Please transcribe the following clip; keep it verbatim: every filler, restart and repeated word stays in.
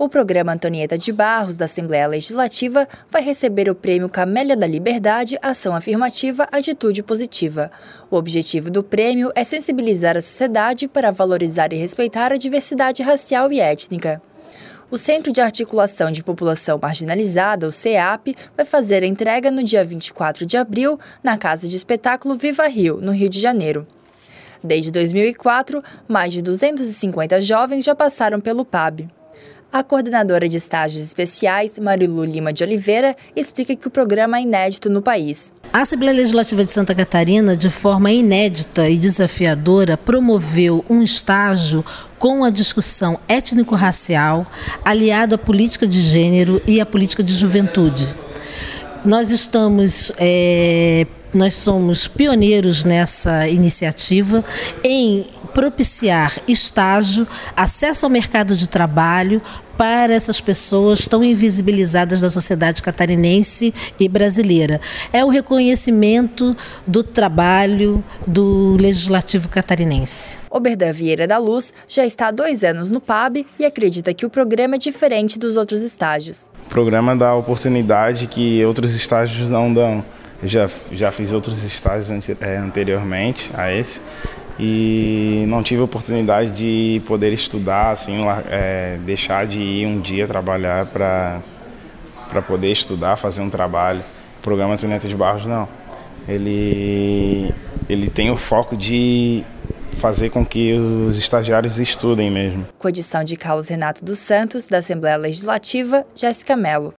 O programa Antonieta de Barros, da Assembleia Legislativa, vai receber o prêmio Camélia da Liberdade, Ação Afirmativa, Atitude Positiva. O objetivo do prêmio é sensibilizar a sociedade para valorizar e respeitar a diversidade racial e étnica. O Centro de Articulação de População Marginalizada, o CEAP, vai fazer a entrega no dia vinte e quatro de abril, na Casa de Espetáculo Viva Rio, no Rio de Janeiro. Desde dois mil e quatro, mais de duzentos e cinquenta jovens já passaram pelo P A B. A coordenadora de estágios especiais, Marilu Lima de Oliveira, explica que o programa é inédito no país. A Assembleia Legislativa de Santa Catarina, de forma inédita e desafiadora, promoveu um estágio com a discussão étnico-racial, aliado à política de gênero e à política de juventude. Nós estamos... É, Nós somos pioneiros nessa iniciativa em propiciar estágio, acesso ao mercado de trabalho para essas pessoas tão invisibilizadas da sociedade catarinense e brasileira. É o reconhecimento do trabalho do Legislativo catarinense. Oberdan Vieira da Luz já está há dois anos no P A B e acredita que o programa é diferente dos outros estágios. O programa dá oportunidade que outros estágios não dão. Eu já, já fiz outros estágios anteriormente a esse e não tive a oportunidade de poder estudar, assim, é, deixar de ir um dia trabalhar para para poder estudar, fazer um trabalho. O programa Antonieta de Barros não. Ele, ele tem o foco de fazer com que os estagiários estudem mesmo. Com edição de Carlos Renato dos Santos, da Assembleia Legislativa, Jéssica Mello.